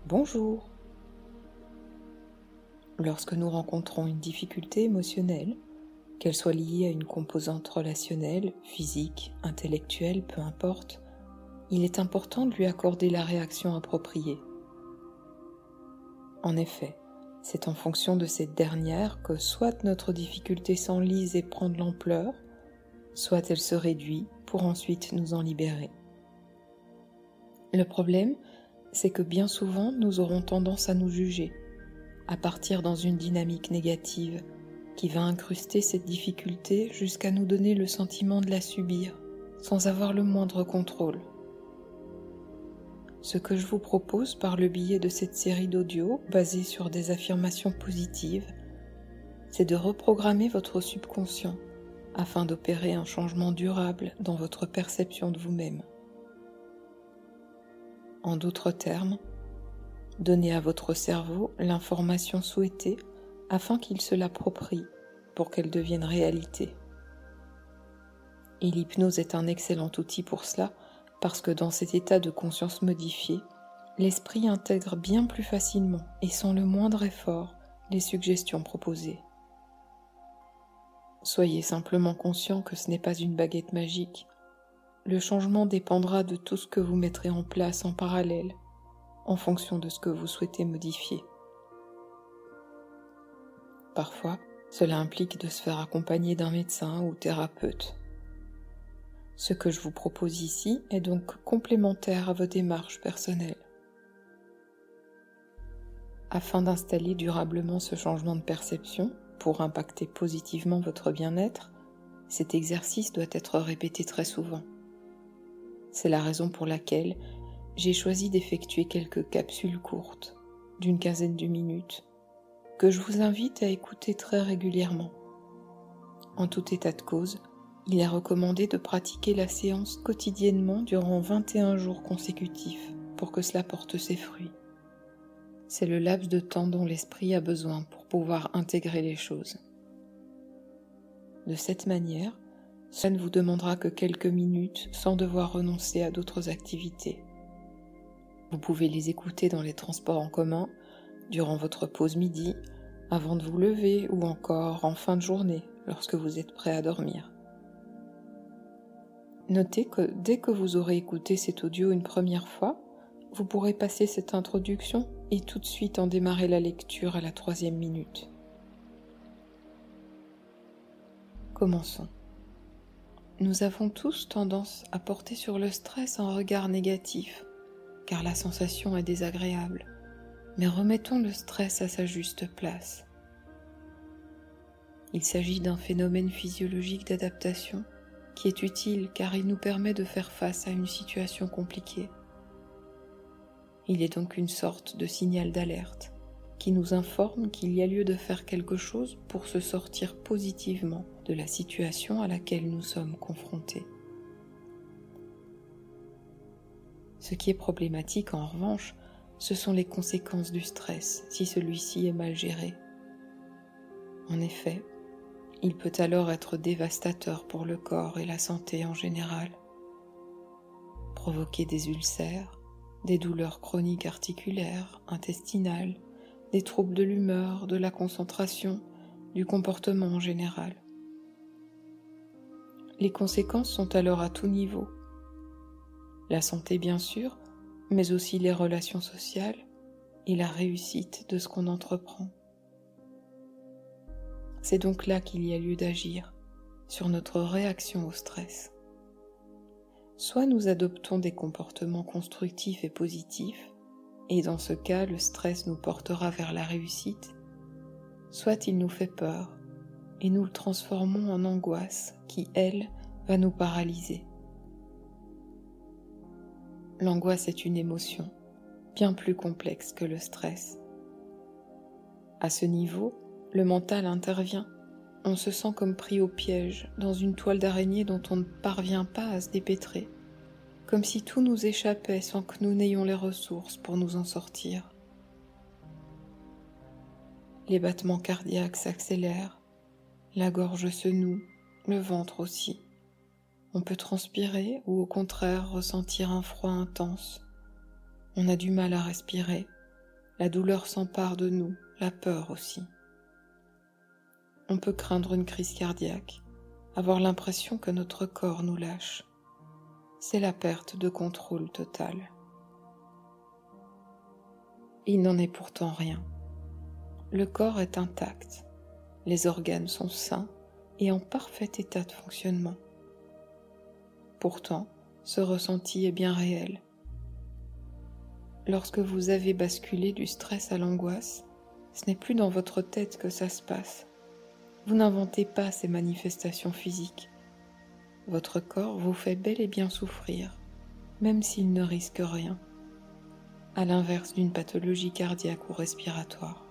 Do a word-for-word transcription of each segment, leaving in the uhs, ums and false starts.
Bonjour. Lorsque nous rencontrons une difficulté émotionnelle, qu'elle soit liée à une composante relationnelle, physique, intellectuelle, peu importe, il est important de lui accorder la réaction appropriée. En effet, c'est en fonction de cette dernière que soit notre difficulté s'enlise et prend de l'ampleur, soit elle se réduit pour ensuite nous en libérer. Le problème, c'est que bien souvent nous aurons tendance à nous juger, à partir dans une dynamique négative qui va incruster cette difficulté jusqu'à nous donner le sentiment de la subir, sans avoir le moindre contrôle. Ce que je vous propose par le biais de cette série d'audio basée sur des affirmations positives, c'est de reprogrammer votre subconscient afin d'opérer un changement durable dans votre perception de vous-même. En d'autres termes, donnez à votre cerveau l'information souhaitée afin qu'il se l'approprie pour qu'elle devienne réalité. Et l'hypnose est un excellent outil pour cela parce que dans cet état de conscience modifié, l'esprit intègre bien plus facilement et sans le moindre effort les suggestions proposées. Soyez simplement conscient que ce n'est pas une baguette magique. Le changement dépendra de tout ce que vous mettrez en place en parallèle, en fonction de ce que vous souhaitez modifier. Parfois, cela implique de se faire accompagner d'un médecin ou thérapeute. Ce que je vous propose ici est donc complémentaire à vos démarches personnelles. Afin d'installer durablement ce changement de perception, pour impacter positivement votre bien-être, cet exercice doit être répété très souvent. C'est la raison pour laquelle j'ai choisi d'effectuer quelques capsules courtes, d'une quinzaine de minutes, que je vous invite à écouter très régulièrement. En tout état de cause, il est recommandé de pratiquer la séance quotidiennement durant vingt et un jours consécutifs pour que cela porte ses fruits. C'est le laps de temps dont l'esprit a besoin pour pouvoir intégrer les choses. De cette manière, cela ne vous demandera que quelques minutes sans devoir renoncer à d'autres activités. Vous pouvez les écouter dans les transports en commun, durant votre pause midi, avant de vous lever ou encore en fin de journée lorsque vous êtes prêt à dormir. Notez que dès que vous aurez écouté cet audio une première fois, vous pourrez passer cette introduction et tout de suite en démarrer la lecture à la troisième minute. Commençons. Nous avons tous tendance à porter sur le stress un regard négatif, car la sensation est désagréable. Mais remettons le stress à sa juste place. Il s'agit d'un phénomène physiologique d'adaptation qui est utile car il nous permet de faire face à une situation compliquée. Il est donc une sorte de signal d'alerte qui nous informe qu'il y a lieu de faire quelque chose pour se sortir positivement de la situation à laquelle nous sommes confrontés. Ce qui est problématique en revanche, ce sont les conséquences du stress si celui-ci est mal géré. En effet, il peut alors être dévastateur pour le corps et la santé en général. Provoquer des ulcères, des douleurs chroniques articulaires, intestinales, des troubles de l'humeur, de la concentration, du comportement en général. Les conséquences sont alors à tout niveau. La santé bien sûr, mais aussi les relations sociales et la réussite de ce qu'on entreprend. C'est donc là qu'il y a lieu d'agir, sur notre réaction au stress. Soit nous adoptons des comportements constructifs et positifs, et dans ce cas, le stress nous portera vers la réussite, soit il nous fait peur, et nous le transformons en angoisse qui, elle, va nous paralyser. L'angoisse est une émotion, bien plus complexe que le stress. À ce niveau, le mental intervient. On se sent comme pris au piège, dans une toile d'araignée dont on ne parvient pas à se dépêtrer, comme si tout nous échappait sans que nous n'ayons les ressources pour nous en sortir. Les battements cardiaques s'accélèrent, la gorge se noue, le ventre aussi. On peut transpirer ou au contraire ressentir un froid intense. On a du mal à respirer La douleur s'empare de nous, la peur aussi. On peut craindre une crise cardiaque, avoir l'impression que notre corps nous lâche. C'est la perte de contrôle totale. Il n'en est pourtant rien. Le corps est intact, les organes sont sains et en parfait état de fonctionnement. Pourtant, ce ressenti est bien réel. Lorsque vous avez basculé du stress à l'angoisse, ce n'est plus dans votre tête que ça se passe. Vous n'inventez pas ces manifestations physiques. Votre corps vous fait bel et bien souffrir, même s'il ne risque rien, à l'inverse d'une pathologie cardiaque ou respiratoire.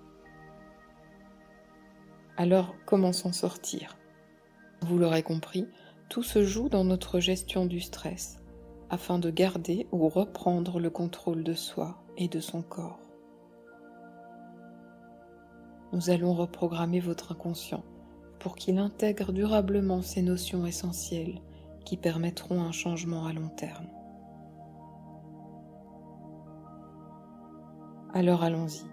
Alors, comment s'en sortir? Vous l'aurez compris, tout se joue dans notre gestion du stress, afin de garder ou reprendre le contrôle de soi et de son corps. Nous allons reprogrammer votre inconscient pour qu'il intègre durablement ces notions essentielles qui permettront un changement à long terme. Alors allons-y.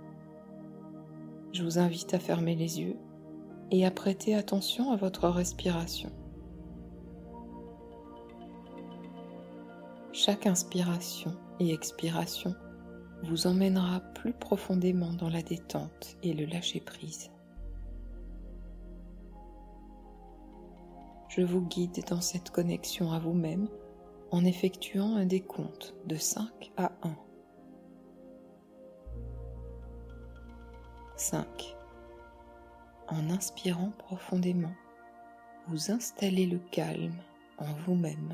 Je vous invite à fermer les yeux et à prêter attention à votre respiration. Chaque inspiration et expiration vous emmènera plus profondément dans la détente et le lâcher-prise. Je vous guide dans cette connexion à vous-même en effectuant un décompte de cinq à un. cinq. En inspirant profondément, vous installez le calme en vous-même.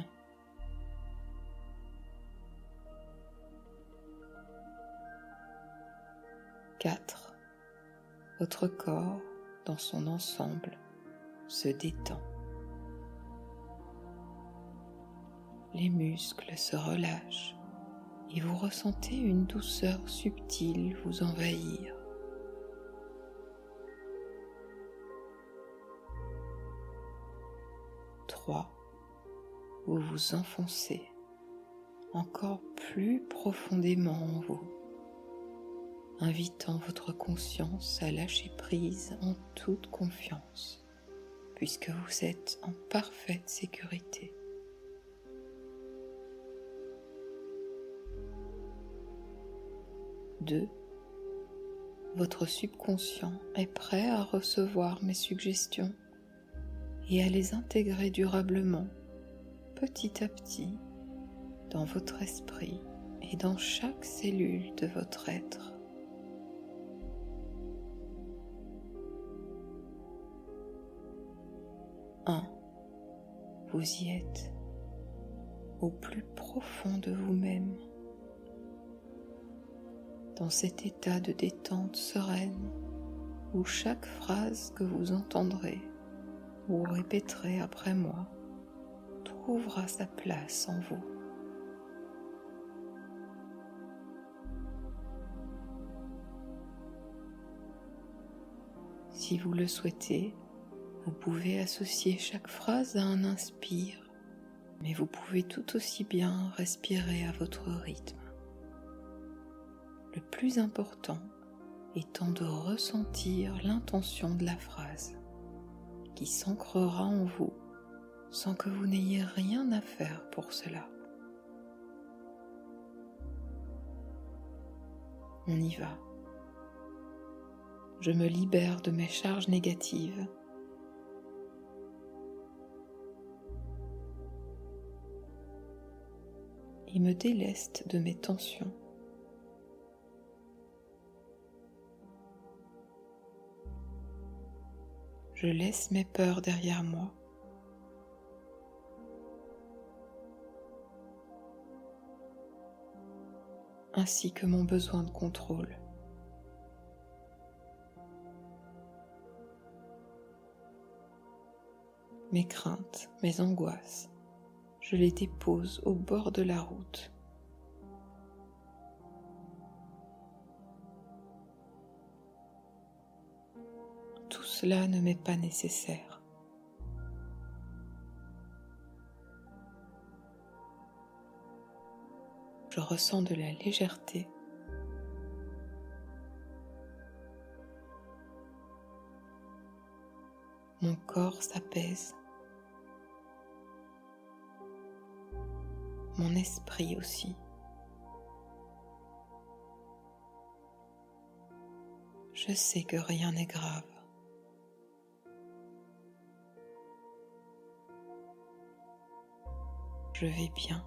quatre. Votre corps, dans son ensemble, se détend. Les muscles se relâchent et vous ressentez une douceur subtile vous envahir. trois. Vous vous enfoncez encore plus profondément en vous, invitant votre conscience à lâcher prise en toute confiance, puisque vous êtes en parfaite sécurité. deux. Votre subconscient est prêt à recevoir mes suggestions et à les intégrer durablement, petit à petit, dans votre esprit et dans chaque cellule de votre être. un. Vous y êtes, au plus profond de vous-même, dans cet état de détente sereine où chaque phrase que vous entendrez ou répéterez après moi trouvera sa place en vous. Si vous le souhaitez, vous pouvez associer chaque phrase à un inspire, mais vous pouvez tout aussi bien respirer à votre rythme. Le plus important étant de ressentir l'intention de la phrase, qui s'ancrera en vous sans que vous n'ayez rien à faire pour cela. On y va. Je me libère de mes charges négatives. Et me déleste de mes tensions. Je laisse mes peurs derrière moi. Ainsi que mon besoin de contrôle. Mes craintes, mes angoisses, je les dépose au bord de la route. Tout cela ne m'est pas nécessaire. Je ressens de la légèreté Mon corps s'apaise. Mon esprit aussi. Je sais que rien n'est grave. Je vais bien.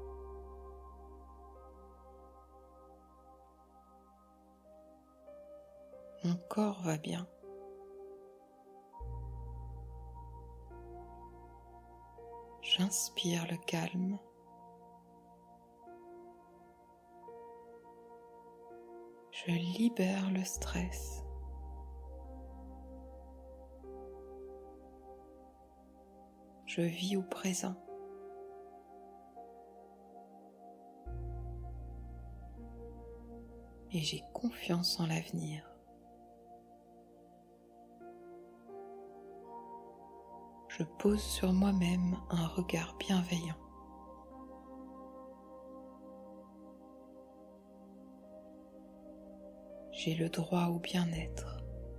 Mon corps va bien. J'inspire le calme. Je libère le stress. Je vis au présent. Et j'ai confiance en l'avenir. Je pose sur moi-même un regard bienveillant. J'ai le droit au bien-être.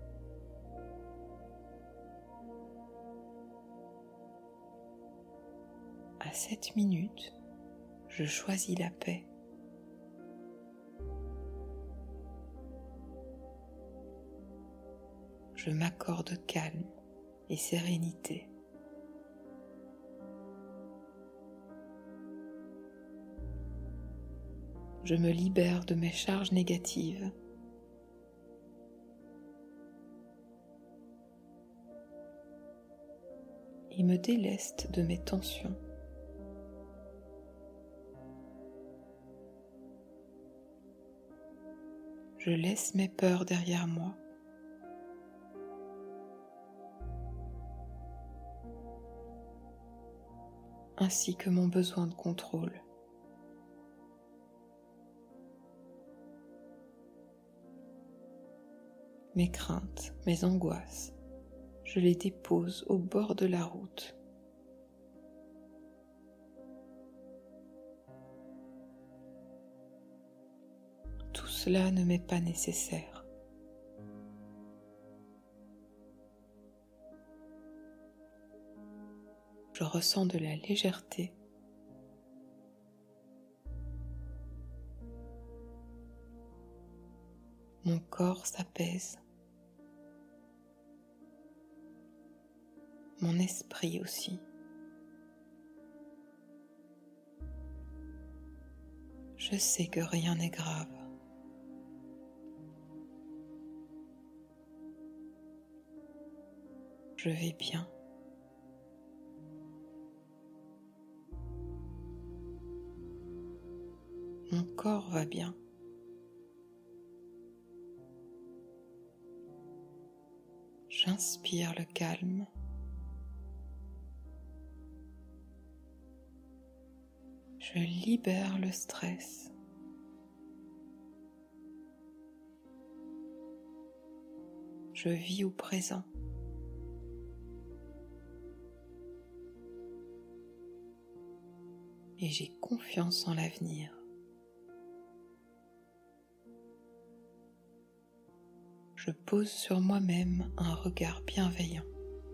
À cette minute, je choisis la paix. Je m'accorde calme et sérénité. Je me libère de mes charges négatives. Et me déleste de mes tensions. Je laisse mes peurs derrière moi. Ainsi que mon besoin de contrôle. Mes craintes, mes angoisses, je les dépose au bord de la route. Tout cela ne m'est pas nécessaire. Je ressens de la légèreté. Mon corps s'apaise. Mon esprit aussi. Je sais que rien n'est grave. Je vais bien. Mon corps va bien. J'inspire le calme. Je libère le stress. Je vis au présent. Et j'ai confiance en l'avenir. Je pose sur moi-même un regard bienveillant.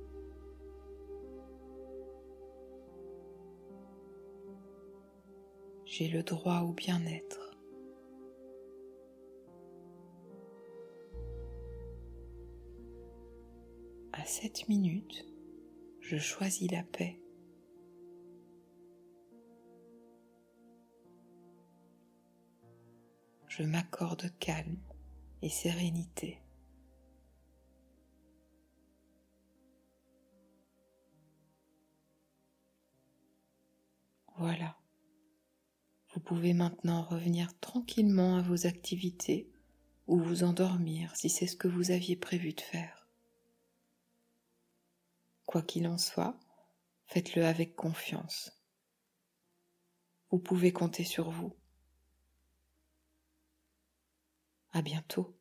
J'ai le droit au bien-être. À cette minute, je choisis la paix. Je m'accorde calme et sérénité. Voilà. Vous pouvez maintenant revenir tranquillement à vos activités ou vous endormir si c'est ce que vous aviez prévu de faire. Quoi qu'il en soit, faites-le avec confiance. Vous pouvez compter sur vous. À bientôt.